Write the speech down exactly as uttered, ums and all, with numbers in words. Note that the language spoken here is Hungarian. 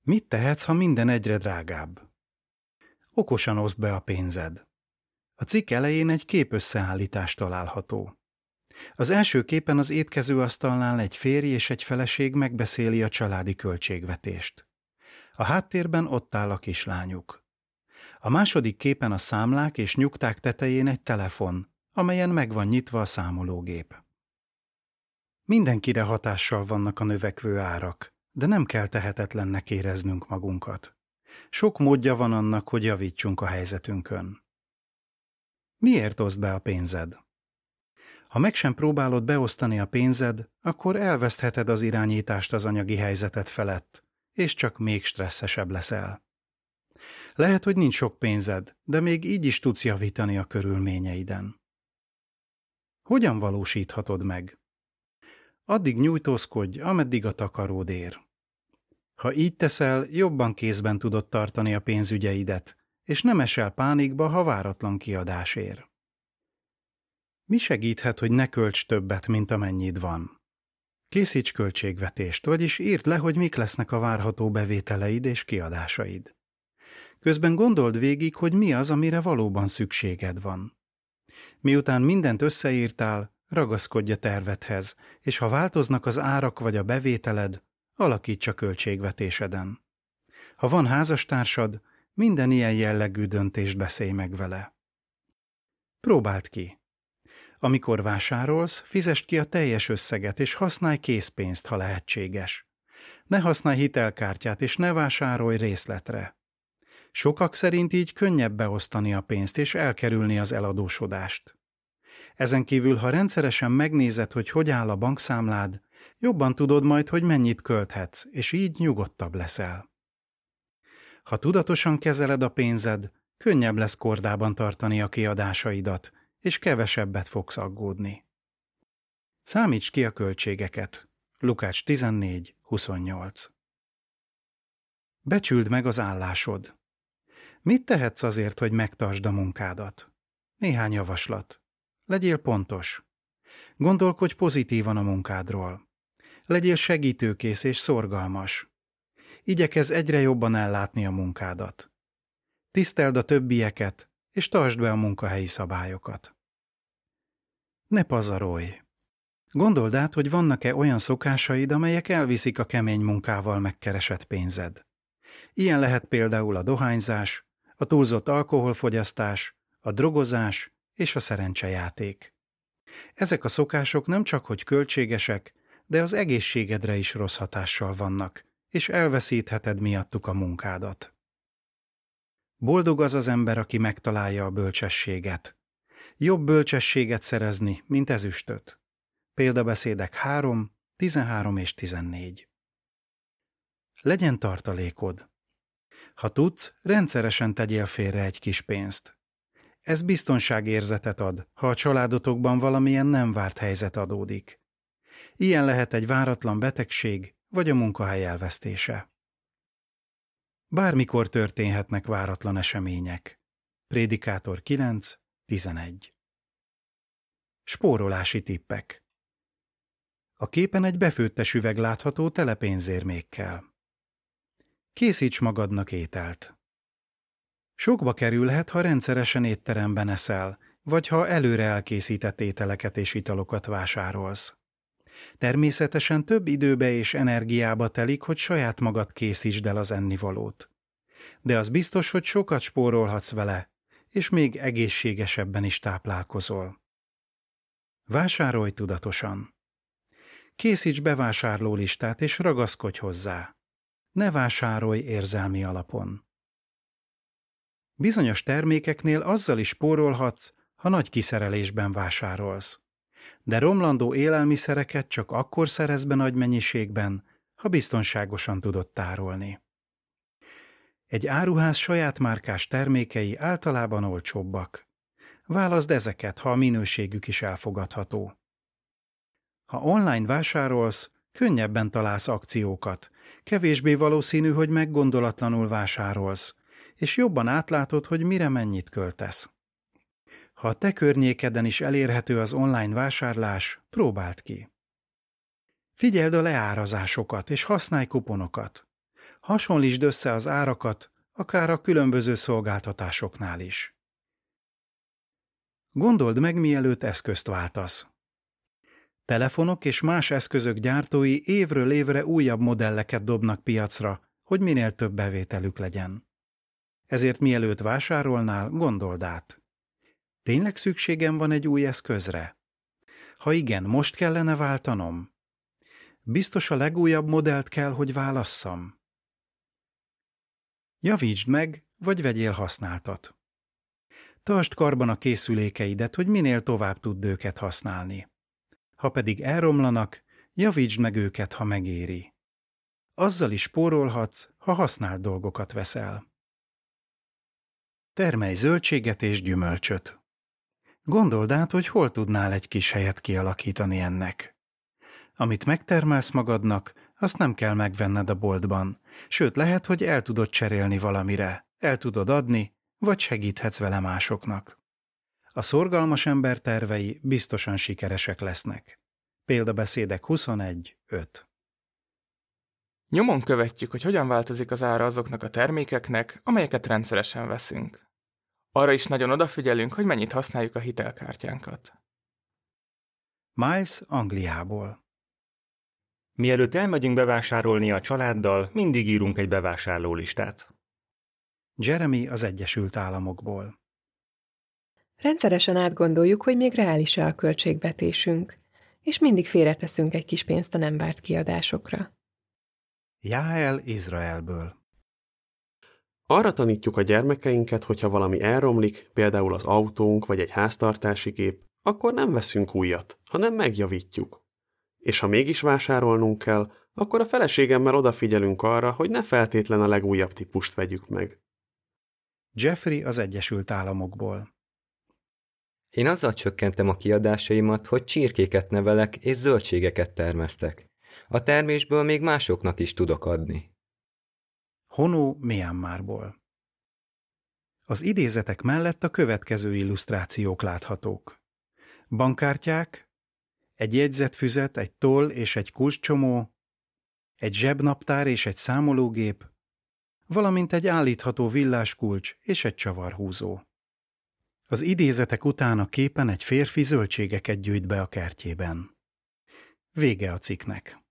Mit tehetsz, ha minden egyre drágább? Okosan oszd be a pénzed. A cikk elején egy képösszeállítás található. Az első képen az étkezőasztalnál egy férj és egy feleség megbeszéli a családi költségvetést. A háttérben ott áll a kislányuk. A második képen a számlák és nyugták tetején egy telefon, amelyen meg van nyitva a számológép. Mindenkire hatással vannak a növekvő árak, de nem kell tehetetlennek éreznünk magunkat. Sok módja van annak, hogy javítsunk a helyzetünkön. Miért oszd be a pénzed? Ha meg sem próbálod beosztani a pénzed, akkor elvesztheted az irányítást az anyagi helyzeted felett, és csak még stresszesebb leszel. Lehet, hogy nincs sok pénzed, de még így is tudsz javítani a körülményeiden. Hogyan valósíthatod meg? Addig nyújtózkodj, ameddig a takaród ér. Ha így teszel, jobban kézben tudod tartani a pénzügyeidet, és nem esel pánikba, ha váratlan kiadás ér. Mi segíthet, hogy ne költs többet, mint amennyit van? Készíts költségvetést, vagyis írd le, hogy mik lesznek a várható bevételeid és kiadásaid. Közben gondold végig, hogy mi az, amire valóban szükséged van. Miután mindent összeírtál, ragaszkodj a tervedhez, és ha változnak az árak vagy a bevételed, alakíts a költségvetéseden. Ha van házastársad, minden ilyen jellegű döntést beszélj meg vele. Próbáld ki. Amikor vásárolsz, fizesd ki a teljes összeget, és használj készpénzt, ha lehetséges. Ne használj hitelkártyát, és ne vásárolj részletre. Sokak szerint így könnyebb beosztani a pénzt, és elkerülni az eladósodást. Ezen kívül, ha rendszeresen megnézed, hogy hogy áll a bankszámlád, jobban tudod majd, hogy mennyit költhetsz, és így nyugodtabb leszel. Ha tudatosan kezeled a pénzed, könnyebb lesz kordában tartani a kiadásaidat, és kevesebbet fogsz aggódni. Számíts ki a költségeket. Lukács tizennégy huszonnyolc. Becsüld meg az állásod. Mit tehetsz azért, hogy megtartsd a munkádat? Néhány javaslat. Legyél pontos. Gondolkodj pozitívan a munkádról. Legyél segítőkész és szorgalmas. Igyekezz egyre jobban ellátni a munkádat. Tiszteld a többieket, és tartsd be a munkahelyi szabályokat. Ne pazarolj! Gondold át, hogy vannak-e olyan szokásaid, amelyek elviszik a kemény munkával megkeresett pénzed. Ilyen lehet például a dohányzás, a túlzott alkoholfogyasztás, a drogozás és a szerencsejáték. Ezek a szokások nem csak hogy költségesek, de az egészségedre is rossz hatással vannak, és elveszítheted miattuk a munkádat. Boldog az az ember, aki megtalálja a bölcsességet. Jobb bölcsességet szerezni, mint ezüstöt. Példabeszédek három, tizenhárom és tizennégy. Legyen tartalékod. Ha tudsz, rendszeresen tegyél félre egy kis pénzt. Ez biztonságérzetet ad, ha a családotokban valamilyen nem várt helyzet adódik. Ilyen lehet egy váratlan betegség, vagy a munkahely elvesztése. Bármikor történhetnek váratlan események. Prédikátor kilenc tizenegy. Spórolási tippek. A képen egy befőttes üveg látható tele pénzérmékkel. Készíts magadnak ételt. Sokba kerülhet, ha rendszeresen étteremben eszel, vagy ha előre elkészített ételeket és italokat vásárolsz. Természetesen több időbe és energiába telik, hogy saját magad készítsd el az ennivalót. De az biztos, hogy sokat spórolhatsz vele, és még egészségesebben is táplálkozol. Vásárolj tudatosan. Készíts bevásárlólistát és ragaszkodj hozzá. Ne vásárolj érzelmi alapon. Bizonyos termékeknél azzal is spórolhatsz, ha nagy kiszerelésben vásárolsz. De romlandó élelmiszereket csak akkor szerez be nagy mennyiségben, ha biztonságosan tudod tárolni. Egy áruház saját márkás termékei általában olcsóbbak. Válaszd ezeket, ha a minőségük is elfogadható. Ha online vásárolsz, könnyebben találsz akciókat, kevésbé valószínű, hogy meggondolatlanul vásárolsz, és jobban átlátod, hogy mire mennyit költesz. Ha a te környékeden is elérhető az online vásárlás, próbáld ki. Figyeld a leárazásokat, és használj kuponokat. Hasonlítsd össze az árakat, akár a különböző szolgáltatásoknál is. Gondold meg, mielőtt eszközt váltasz. Telefonok és más eszközök gyártói évről évre újabb modelleket dobnak piacra, hogy minél több bevételük legyen. Ezért mielőtt vásárolnál, gondold át. Tényleg szükségem van egy új eszközre? Ha igen, most kellene váltanom? Biztos a legújabb modellt kell, hogy válasszam? Javítsd meg, vagy vegyél használtat. Tartsd karban a készülékeidet, hogy minél tovább tudd őket használni. Ha pedig elromlanak, javítsd meg őket, ha megéri. Azzal is spórolhatsz, ha használt dolgokat veszel. Termelj zöldséget és gyümölcsöt. Gondold át, hogy hol tudnál egy kis helyet kialakítani ennek. Amit megtermelsz magadnak, azt nem kell megvenned a boltban, sőt lehet, hogy el tudod cserélni valamire, el tudod adni, vagy segíthetsz vele másoknak. A szorgalmas ember tervei biztosan sikeresek lesznek. Példabeszédek huszonegy öt. Nyomon követjük, hogy hogyan változik az ára azoknak a termékeknek, amelyeket rendszeresen veszünk. Arra is nagyon odafigyelünk, hogy mennyit használjuk a hitelkártyánkat. Miles Angliából. Mielőtt elmegyünk bevásárolni a családdal, mindig írunk egy bevásárlólistát. Jeremy az Egyesült Államokból. Rendszeresen átgondoljuk, hogy még reális-e a költségvetésünk, és mindig félreteszünk egy kis pénzt a nem várt kiadásokra. Jael Izraelből. Arra tanítjuk a gyermekeinket, hogyha valami elromlik, például az autónk vagy egy háztartási gép, akkor nem veszünk újat, hanem megjavítjuk. És ha mégis vásárolnunk kell, akkor a feleségemmel odafigyelünk arra, hogy ne feltétlen a legújabb típust vegyük meg. Jeffrey az Egyesült Államokból. Én azzal csökkentem a kiadásaimat, hogy csirkéket nevelek és zöldségeket termesztek. A termésből még másoknak is tudok adni. Honó Myanmarból. Az idézetek mellett a következő illusztrációk láthatók. Bankkártyák, egy jegyzetfüzet, egy toll és egy kulcscsomó, egy zsebnaptár és egy számológép, valamint egy állítható villáskulcs és egy csavarhúzó. Az idézetek után a képen egy férfi zöldségeket gyűjt be a kertjében. Vége a cikknek.